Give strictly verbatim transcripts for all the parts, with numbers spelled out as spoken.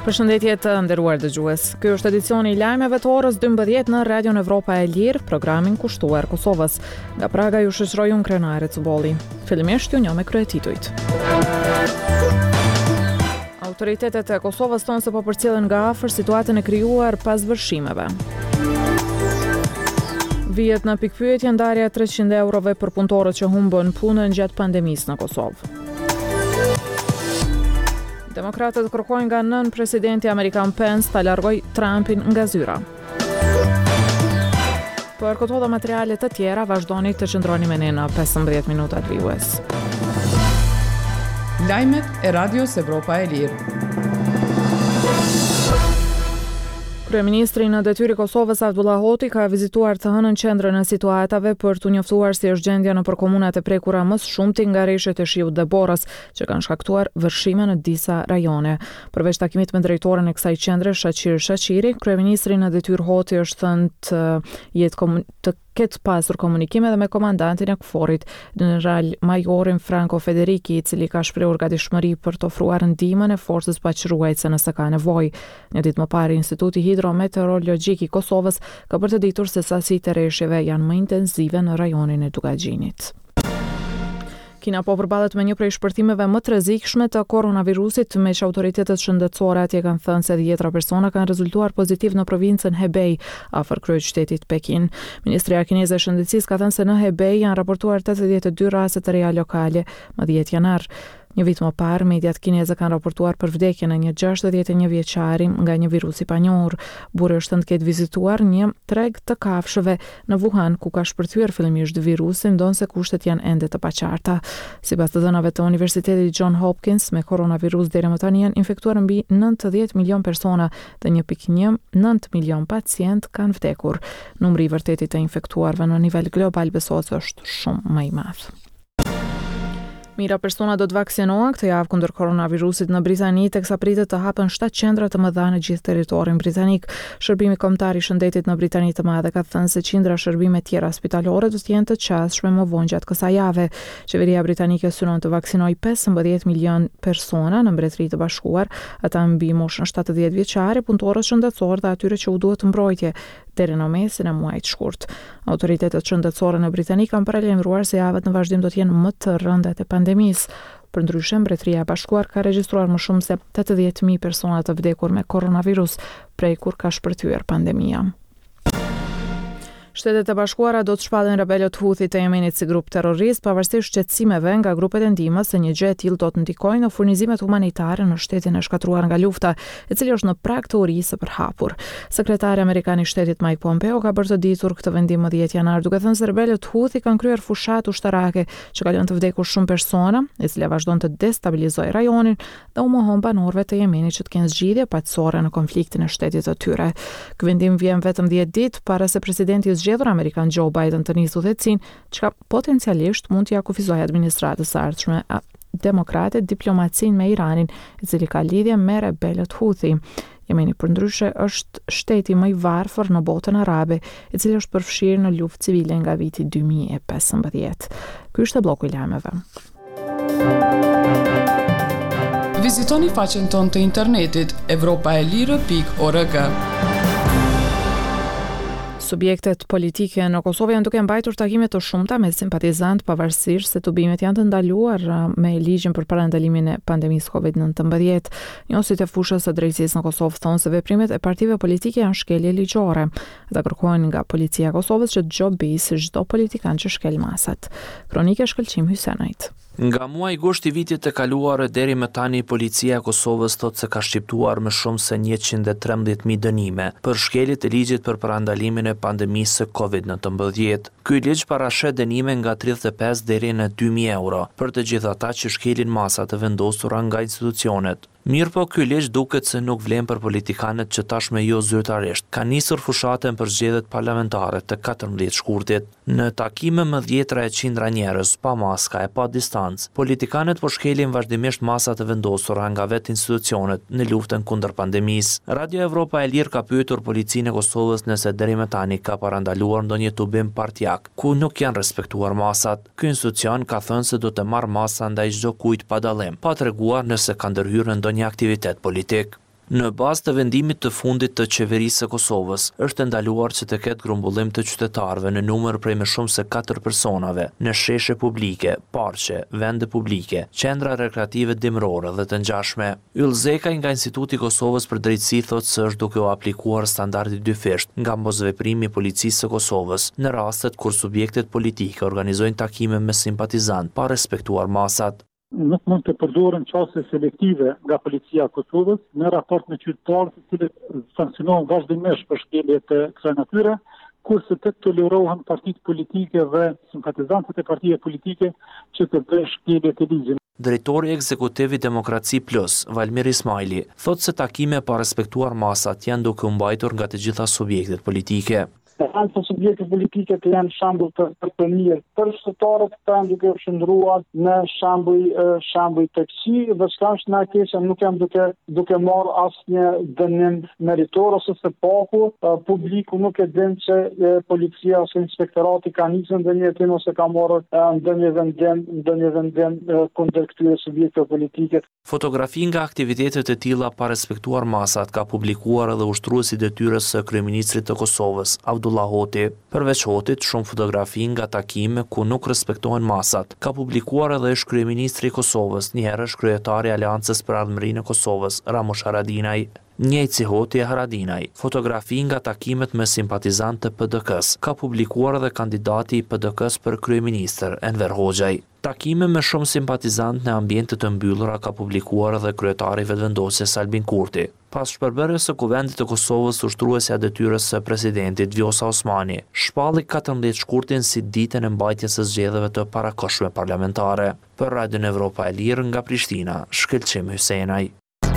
Përshëndetje të nderuar dëgjues. Ky është edicioni i lajmeve të orës dymbëdhjetë në Radion Evropa e Lirë, programin kushtuar Kosovës. Nga Praga ju shoqëroi unë Krenare Cubolli. Fillimisht ju njoh me kryetitujt. Autoritetet e Kosovës thonë se po përcjellen nga afër situatën e krijuar pas vërshimeve. Vihet në pikpyetje ndarja e treqind eurove për punëtorët që humbën punën gjatë pandemisë në Kosovë. Demokratët kërkojnë nga nën presidenti amerikan Pence ta largojë Trumpin nga zyra. Për këto dhe materiale të tjera, vazhdoni të qëndroni me ne në pesëmbëdhjetë minutat vijues. Lajmet e Radios Evropa e Lirë. Kryeministri në detyrë i Kosovës Abdullah Hoti ka vizituar të hënën qendrën e situatave për të njoftuar si është gjendja nëpër komunat e prekura më së shumti nga rreshtet e shiut dhe borës, që kanë shkaktuar vërshime në disa rajone. Përveç takimit me drejtoren e kësaj qendre, Shaqir Shaqiri, kryeministri në detyrë Hoti është thënë të jetë komun- të ketë pasur komunikime dhe me komandantin e KFOR-it, general majorin Franco Federiki, i cili ka shprehur gatishmëri për të ofruar ndihmën e forcës paqëruese nëse ka nevojë. Një ditë më parë, Instituti Hidrometeorologjik i Kosovës ka bërë të ditur se sasitë e rreshjeve janë më intensive në rajonin e Dugaxhinit. Kina po përballet me një prej shpërthimeve më të rrezikshme të koronavirusit, me që autoritetet shëndetësore atje kanë thënë se dhjetra persona kanë rezultuar pozitiv në provincën Hebei, afër kryeqytetit Pekin. Ministria kineze e shëndetësisë ka thënë se në Hebei janë raportuar tetëdhjetë e dy raste të reja lokale më dhjetë janar. Një vit më parë, mediat kineze kanë raportuar për vdekjen e një gjashtëdhjetë e një vjeçari nga një virus i panjohur. Burri është thënë të ketë vizituar një treg të kafshëve në Wuhan, ku ka shpërthyer fillimisht virusin, ndonse kushtet janë ende të paqarta. Sipas të dhënave të Universitetit John Hopkins, me koronavirus deri më tani janë infektuar mbi nëntëdhjetë milion persona dhe një pikë një nëntë milion pacient kanë vdekur. Numri i vërtetit të infektuarve në nivel global besohet se është shumë më i madh. Mira persona do të vaksinohen këtë javë kundër koronavirusit në Britani, teksa pritet të hapen shtatë qendra të mëdha në gjithë territorin britanik. Shërbimi kombëtar i shëndetit në Britani të Madhe ka thënë se qindra shërbime tjera spitalore do të jenë të qasshme më vonë gjatë kësaj jave. Qeveria britanike synon të vaksinojë pesëmbëdhjetë milion persona në Mbretëri të Bashkuar, ata mbi moshën shtatëdhjetë vjeçare, punëtorët shëndetësor dhe atyre që u duhet mbrojtje deri në mesin e muajit shkurt. Autoritetet shëndetësore në Britani kanë paralajmëruar se javët në vazhdim do të jenë më të rënda të pandemisë. Përndryshe, Mbretëria e Bashkuar ka regjistruar më shumë se tetëdhjetë mijë persona të vdekur me koronavirus prej kur ka shpërthyer pandemia. Shtetet e Bashkuara do të shpallin rebelët Houthi të Yemenit si grup terrorist, pavarësisht shqetësimeve nga grupet e ndihmës se një gjë e tillë do të ndikojë në furnizimet humanitare në shtetin e shkatruar nga lufta, i cili është në prag të urisë së përhapur. Sekretari amerikan i shtetit Mike Pompeo ka bërë të ditur këtë vendim më dhjetë janar, duke thënë se rebelët Houthi kanë kryer fushat ushtarake që ka lënë të vdekur shumë persona, e cila vazhdon të destabilizojë rajonin dhe u mohon banorëve të Yemenit që të kenë zgjidhje paqësorë në konfliktin e shtetit të tyre. Ky vendim vjen vetëm dhjetë ditë para se presidenti zgjedhur amerikan Joe Biden të nisë udhëhecin, çka potencialisht mund t'i akufizojë administratës së ardhshme demokrate diplomacinë me Iranin, i cili ka lidhje me rebelët Houthi. Jemeni përndryshe është shteti më i varfër në botën arabe, i cili është përfshirë në luftë civile nga viti dy mijë e pesëmbëdhjetë. Ky është bloku i lajmeve. Vizitoni faqen tonë të internetit evropa e lirë pikë org. Subjektet politike në Kosovë janë duke mbajtur takime të shumta me simpatizantë, pavarësisht se tubimet janë të ndaluar me ligjin për parandalimin e pandemisë kovid nëntëmbëdhjetë. Njësit e fushës së drejtësisë në Kosovë thonë se veprimet e partive politike janë shkelje ligjore. Ata kërkojnë nga policia e Kosovës që të gjobë si çdo politikan që shkel masat. Kronike Shkëlqim Hysenajt. Nga muaji gusht i vitit të kaluar deri më tani, policia e Kosovës thotë se ka shqiptuar më shumë se njëqind e trembëdhjetë mijë dënime për shkeljet e ligjit për parandalimin e pandemisë së kovid nëntëmbëdhjetë. Ky ligj parashet dënime nga tridhjetë e pesë deri në dy mijë euro për të gjithë ata që shkelin masa të vendosura nga institucionet. Mirë po, ky ligj duket se nuk vlen për politikanët që tashmë jo zyrtarisht ka nisur fushatën për zgjedhjet parlamentare të katërmbëdhjetë shkurtit. Në takime më dhjetra e qindra njerëz, pa maska e pa distancë, politikanët po shkelin vazhdimisht masa të vendosura nga vetë institucionet në luftën kundër pandemisë. Radio Evropa e Lirë ka pyetur policinë e Kosovës nëse deri më tani ka parandaluar ndonjë tubim partjak ku nuk janë respektuar masat. Ky institucion ka thënë se do të marrë masa ndaj çdo kujt pa dallim, pa treguar nëse ka ndërhyrë në ndonjë aktivitet politik. Në bazë të vendimit të fundit të qeverisë së Kosovës, është ndaluar që të ketë grumbullim të qytetarëve në numër prej më shumë se katër personave, në sheshe publike, parqe, vende publike, qendra rekreative dimrore dhe të ngjashme. Yll Zekaj nga Instituti i Kosovës për Drejtësi thotë se është duke u aplikuar standardi dyfisht nga mosveprimi i policisë së Kosovës në rastet kur subjektet politike organizojnë takime me simpatizantë pa respektuar masat. Nuk mund të përdoren çaste selektive nga policia e Kosovës në raport me qytetarët të cilët sanksionohen vazhdimisht për shkelje të kësaj natyre, kurse të tolerohen partitë politike dhe simpatizantët e partive politike që të bëjnë shkelje të ligjit. Drejtori ekzekutiv i Demokraci Plus, Valmir Ismaili, thotë se takime pa respektuar masat janë duke u mbajtur nga të gjitha subjektet politike. Janë të subjekte politike të janë shembull të të mirë për qytetarët të janë duke qëndruar në shembull shembull të këqij dhe s'ka është na keqë nuk jam duke duke marrë asnjë dënim meritor ose të paku, publiku nuk e din se policia ose inspektorati ka nisur ndonjë hetim ose ka marrë ndonjë vendim ndonjë vendim kundër këtyre subjekteve politike. Fotografi nga aktivitetet e tilla pa respektuar masat ka publikuar edhe ushtruesi i detyrës së kryeministrit të Kosovës, Abdullah Hoti. Përveç Hotit, shumë fotografi nga takime ku nuk respektohen masat. Ka publikuar edhe ish kryeministri i Kosovës, një herësh kryetari i Aleancës për Ardhmërinë e Kosovës, Ramush Haradinaj. Njëjtë si Hoti e Haradinaj, fotografi nga takimet me simpatizantë të P D K-s, ka publikuar edhe kandidati i P D K-s për kryeministër, Enver Hoxhaj. Takime me shumë simpatizantë në ambiente të mbyllura ka publikuar edhe kryetari vetëvendosjes Albin Kurti. Pas shpërbërjes së Kuvendit të Kosovës, ushtruesja e detyrës së presidentit Vjosa Osmani shpalli katërmbëdhjetë shkurtin si ditën e mbajtjes së zgjedhjeve të parakohshme parlamentare. Për Radion Evropa e Lirë nga Prishtina, Shkëlqim Hysenaj.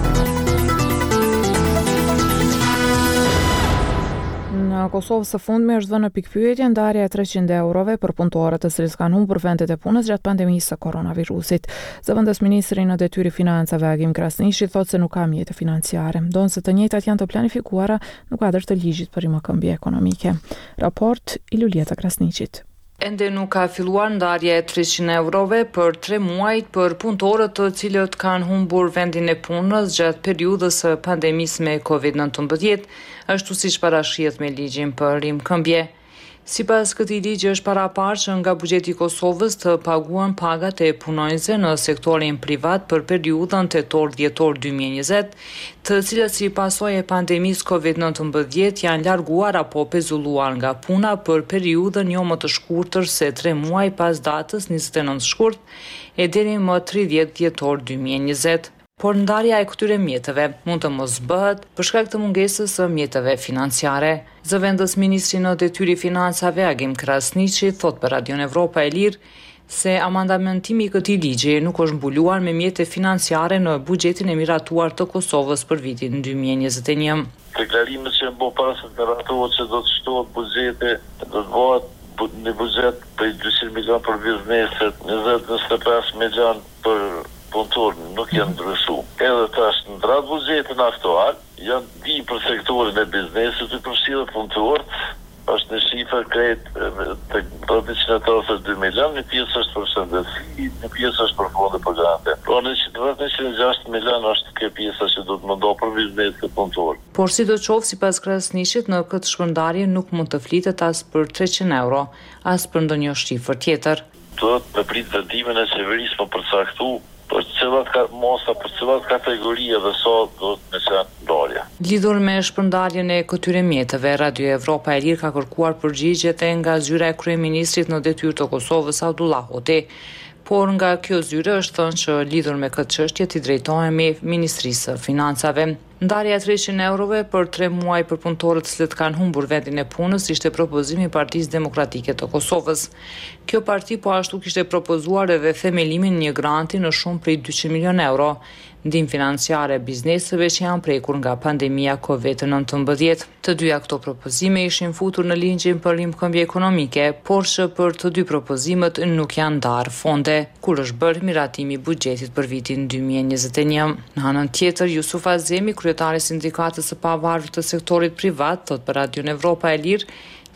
Në Kosovë së fundmi është dhënë pikpyetje ndarja e treqind eurove për punëtorët të cilët kanë humbur vendet e punës gjatë pandemisë së koronavirusit. Zëvendës ministri në detyrë financave Agim Krasniqi thotë se nuk ka mjete financiare, ndonse të njëjtat janë të planifikuara në kuadër të ligjit për rimëkëmbje ekonomike. Raport i Lulieta Krasniqit. Ende nuk ka filluar ndarja e treqind eurove për tre muajt për punëtorët të cilët kanë humbur vendin e punës gjatë periudhës së pandemisë me covid nëntëmbëdhjetë, ashtu siç parashihet me ligjin për rimëkëmbje. Sipas këtij ligji është paraparë që nga buxheti i Kosovës të paguan pagat e punonjësve në sektorin privat për periudhën tetor-dhjetor dy mijë e njëzet, të cilat si pasojë e pandemisë covid nëntëmbëdhjetë janë larguar apo pezulluar nga puna për periudhën jo më të shkurtër se tre muaj pas datës njëzet e nëntë shkurt e deri më tridhjetë dhjetor dy mijë e njëzet. Por ndarja e këtyre mjeteve mund të mos bëhet për shkak të mungesës së mjeteve financiare. Zëvendës ministri në detyrë financave Agim Krasniqi thot për Radion Evropa e Lirë se amandamentimi i këtij ligji nuk është mbuluar me mjete financiare në buxhetin e miratuar të Kosovës për vitin dy mijë e njëzet e një. Deklarimet që bë para se të miratohet që do të shtohet buxheti, do të bëhet një buxhet për dyqind milion për bizneset, njëzet njëzet e pesë milion për punëtorë nuk janë ndryshu. Edhe tash në dratë buxhetin aktual, janë di për sektorin e biznesit të përfshirë punëtorët, është në shifër krejt të njëqind e tridhjetë e dy milion, një pjesë është për shëndetësi, një pjesë është për fonde programe. Por njëqind e gjashtëdhjetë milion është kjo pjesa që do të mundoh për biznesin e punëtorë. Por sidoqoftë sipas Krasniqit në këtë shpërndarje nuk mund të flitet as për treqind euro, as për ndonjë shifër tjetër. Do të prit vendimin e qeverisë për përcaktu për cilat ka mosa, për cilat kategoria dhe sa do të nëse ndarja. Lidhur me shpërndarjen e këtyre mjeteve, Radio Evropa e Lirë ka kërkuar përgjigjet e nga zyra e kryeministrit në detyrë të Kosovës Abdullah Hoti, por nga kjo zyre është thënë që lidhur me këtë çështje t'i drejtohemi Ministrisë së Financave. Ndarja e treqind eurove për tre muaj për punëtorët të cilët kanë humbur vendin e punës ishte propozimi i Partisë Demokratike të Kosovës. Kjo parti po ashtu kishte propozuar edhe themelimin një granti në shumë prej dyqind milion euro, ndihmë financiare bizneseve që janë prekur nga pandemia covid nëntëmbëdhjetë. Të dyja këto propozime ishin futur në ligjin për rimëkëmbje ekonomike, por që për të dy propozimet nuk janë ndarë fonde, kur është bërë miratimi i buxhetit për vitin dy mijë e njëzet e një. Në anën tjetër, Jusuf Azemi, kryetari i sindikatës së pavarur të sektorit privat, thot për Radion Evropa e Lirë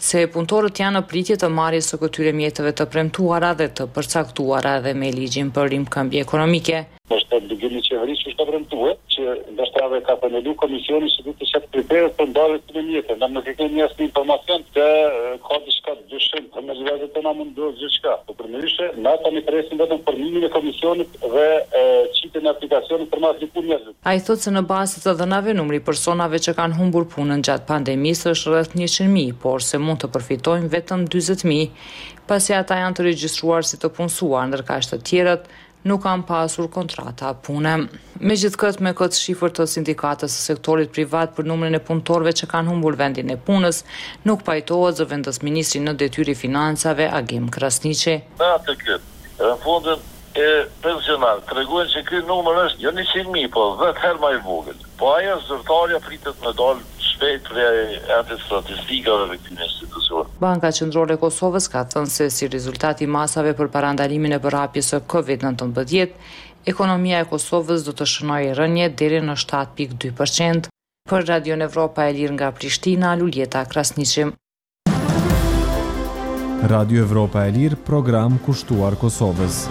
se punëtorët janë në pritje të marrjes së këtyre mjeteve të premtuara dhe të përcaktuara dhe me ligjin për rimkëmbje ekonomike. Është obligimi i qeverisë që të premtuar që ndërtave ka panelu komisioni që duhet të çet kriteret për ndarjes të mjeteve. Në nuk e kemi asnjë informacion se ka diçka dyshim për me zgjedhjet të na mundos gjithçka. Po përmendishe, na tani presim vetëm formimin e komisionit dhe çitjen e aplikacionit për masë punëve. Ai thotë se në bazë të dhënave numri i personave që kanë humbur punën gjatë pandemisë është rreth njëqind mijë, por se mund të përfitojnë vetëm dyzet mijë, pasi ata janë të regjistruar si të punësuar, ndërkaq të tjerët nuk kanë pasur kontrata pune. Megjithatë, me këtë shifër të sindikatës së sektorit privat për numrin e punëtorëve që kanë humbur vendin e punës, nuk pajtohet zëvendës ministri në detyrë financave Agim Krasniqi. Atë këtë, në fondin e pensionar, të regojnë që këtë numër është jo njëqind mijë, po dhjetë herë më i vogël. Po ajo zyrtarja pritet me dalë shpejt prej atë statistikave dhe këtyre institucioneve. Banka Qendrore e Kosovës ka thënë se si rezultat i masave për parandalimin e përhapjes së kovid nëntëmbëdhjetë, ekonomia e Kosovës do të shënojë rënje deri në shtatë pikë dy përqind. Për Radio Evropa e Lirë nga Prishtina, Luljeta Krasniqi. Radio Evropa e Lirë, program kushtuar Kosovës.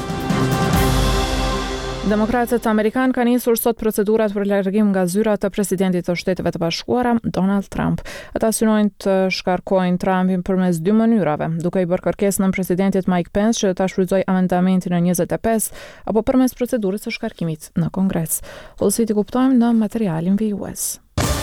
Demokratët amerikanë kanë nisur sot procedurat për largim nga zyra të presidentit të Shteteve të Bashkuara, Donald Trump. Ata synojnë të shkarkojnë Trumpin përmes dy mënyrave, duke i bërë kërkesë nën presidentit Mike Pence që ta shfrytëzojë amendamentin në njëzet e pesë, apo përmes procedurës së shkarkimit në Kongres. Hollësit i kuptojmë në materialin vijues.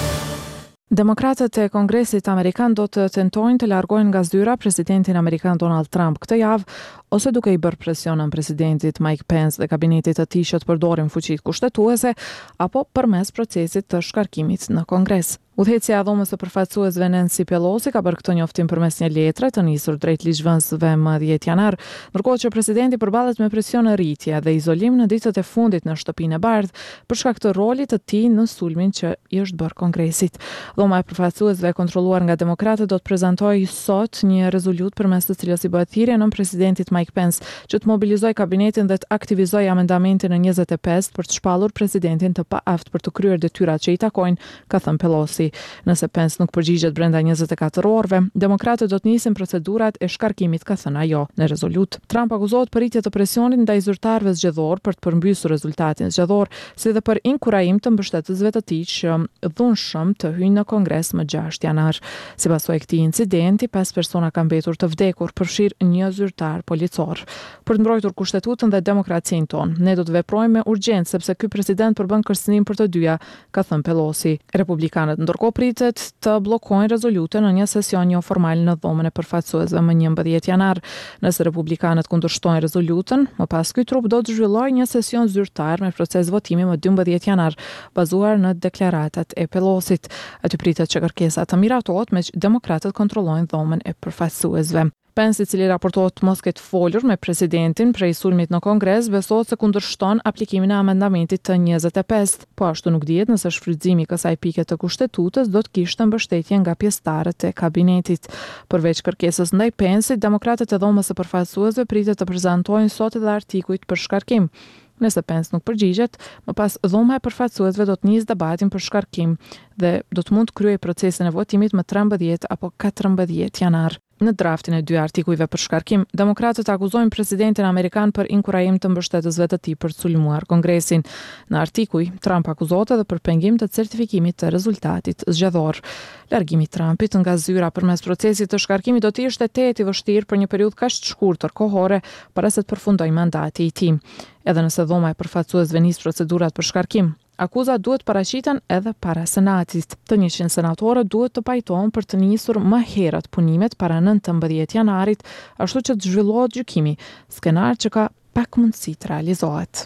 Demokratët e Kongresit Amerikan do të tentojnë të largojnë nga zyra presidentin Amerikan Donald Trump këtë javë, ose duke i bërë presion nën presidentit Mike Pence dhe kabinetit të tij që të përdorin fuqitë kushtetuese, apo përmes procesit të shkarkimit në Kongres. Udhëheqësia e dhomës së përfaqësuesve Nancy Pelosi ka bërë këtë njoftim përmes një letre të nisur drejt ligjvënësve më dhjetë janar, ndërkohë që presidenti përballet me presion rritje dhe izolim në ditët e fundit në Shtëpinë e Bardhë për shkak të rolit të tij në sulmin që i është bërë Kongresit. Dhoma e përfaqësuesve e kontrolluar nga demokratët do të prezantojë sot një rezolutë përmes të cilës i bëhet thirrje nën presidentit Mike Pence që të mobilizojë kabinetin dhe të aktivizojë amendamentin në njëzet e pesë për të shpallur presidentin të paaft për të kryer detyrat që i takojnë, ka thënë Pelosi. Nëse Pence nuk përgjigjet brenda njëzet e katër orëve, demokratët do të nisin procedurat e shkarkimit, ka thënë ajo në rezolutë. Trump akuzohet për rritje të presionit ndaj zyrtarëve zgjedhor për të përmbysur rezultatin zgjedhor, si dhe për inkurajim të mbështetësve të tij që dhunshëm të hyjnë në Kongres më gjashtë janar. Sipas këtij incidenti, pesë persona kanë mbetur të vdekur, përfshirë një zyrtar policor. Për të mbrojtur kushtetutën dhe demokracinë tonë, ne do të veprojmë me urgjencë sepse ky president përbën kërcënim për të dyja, ka thënë Pelosi. Republikanët ndërkohë pritet të bllokojnë rezolutën në një sesion jo formal në dhomën e përfaqësuesve më njëmbëdhjetë janar. Nëse republikanët kundërshtojnë rezolutën, më pas ky trup do të zhvillojë një sesion zyrtar me proces votimi më dymbëdhjetë janar, bazuar në deklaratat e Pelosit. Aty pritet që kërkesa të miratohet me që demokratët kontrollojnë dhomën e përfaqësuesve. Pence, i cili raportohet mos ketë folur me presidentin prej sulmit në Kongres, besohet se kundërshton aplikimin e amendamentit të njëzet e pesë, po ashtu nuk dihet nëse shfrytëzimi i kësaj pike të kushtetues do të kishte mbështetje nga pjesëtarët e kabinetit. Përveç kërkesës ndaj Pence, demokratët e dhomës së përfaqësuesve pritet të prezantojnë sot edhe artikujt për shkarkim. Nëse Pence nuk përgjigjet, më pas dhoma e përfaqësuesve do të nisë debatin për shkarkim dhe do të mund të kryejë procesin e votimit më trembëdhjetë apo katërmbëdhjetë janar. Në draftin e dy artikujve për shkarkim, demokratët akuzojnë presidentin amerikan për inkurajim të mbështetësve të tij për të sulmuar Kongresin. Në artikuj, Trump akuzohet edhe për pengim të certifikimit të rezultatit zgjedhor. Largimi i Trumpit nga zyra përmes procesit të shkarkimit do të ishte tetë i vështirë për një periudhë kaq të shkurtër kohore para se të përfundojë mandati i tij. Edhe nëse dhoma e përfaqësuesve nis procedurat për shkarkim, akuzat duhet paraqiten edhe para Senatit. Të njëqind senatorët duhet të pajtohen për të nisur më herët punimet para nëntëmbëdhjetë janarit, ashtu që të zhvillohet gjykimi, skenar që ka pak mundësi të realizohet.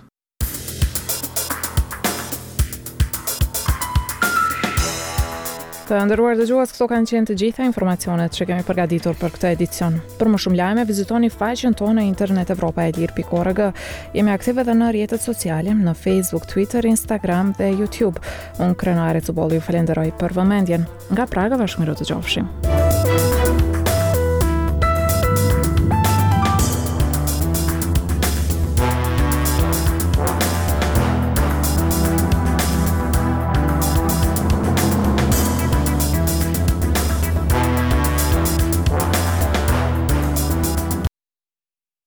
Të nderuar dëgjues, këto kanë qenë të gjitha informacionet që kemi përgatitur për këtë edicion. Për më shumë lajme, vizitoni faqen tonë në internet evropa e lirë pikë org. Jemi aktive edhe në rrjetet sociale, në Facebook, Twitter, Instagram dhe YouTube. Unë Krenare Cubolli ju falenderoj për vëmendjen. Nga Praga, bashkëmiru të qofshim.